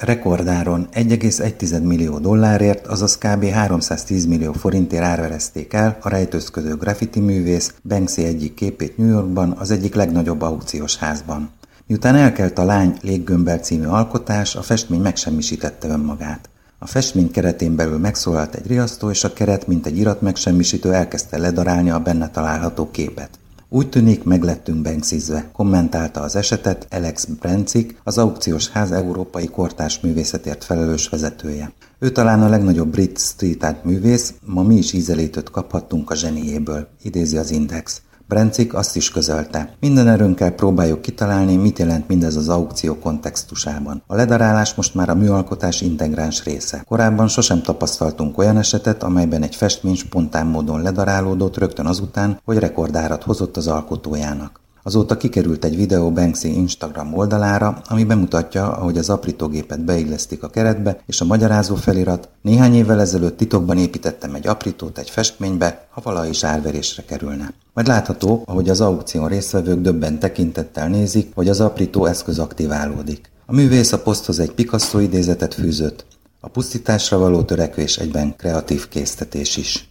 Rekordáron 1,1 millió dollárért, azaz kb. 310 millió forintért árverezték el a rejtőzködő graffiti művész Banksy egyik képét New Yorkban, az egyik legnagyobb aukciós házban. Miután elkelt a Lány léggömbbel című alkotás, a festmény megsemmisítette önmagát. A festmény keretén belül megszólalt egy riasztó, és a keret, mint egy iratmegsemmisítő, elkezdte ledarálni a benne található képet. Úgy tűnik, meglettünk Banksizve, kommentálta az esetet Alex Brencik, az aukciós ház európai kortárs művészetért felelős vezetője. Ő talán a legnagyobb brit street art művész, ma mi is ízelítőt kaphattunk a zseniéből, idézi az Index. Brencik azt is közölte. Minden erőnkkel próbáljuk kitalálni, mit jelent mindez az aukció kontextusában. A ledarálás most már a műalkotás integráns része. Korábban sosem tapasztaltunk olyan esetet, amelyben egy festmény spontán módon ledarálódott rögtön azután, hogy rekordárat hozott az alkotójának. Azóta kikerült egy videó Banksy Instagram oldalára, ami bemutatja, ahogy az aprítógépet beillesztik a keretbe, és a magyarázó felirat: néhány évvel ezelőtt titokban építettem egy aprítót egy festménybe, ha valaha is árverésre kerülne. Majd látható, ahogy az aukción résztvevők döbbent tekintettel nézik, hogy az aprító eszköz aktiválódik. A művész a poszthoz egy Picasso idézetet fűzött: a pusztításra való törekvés egyben kreatív késztetés is.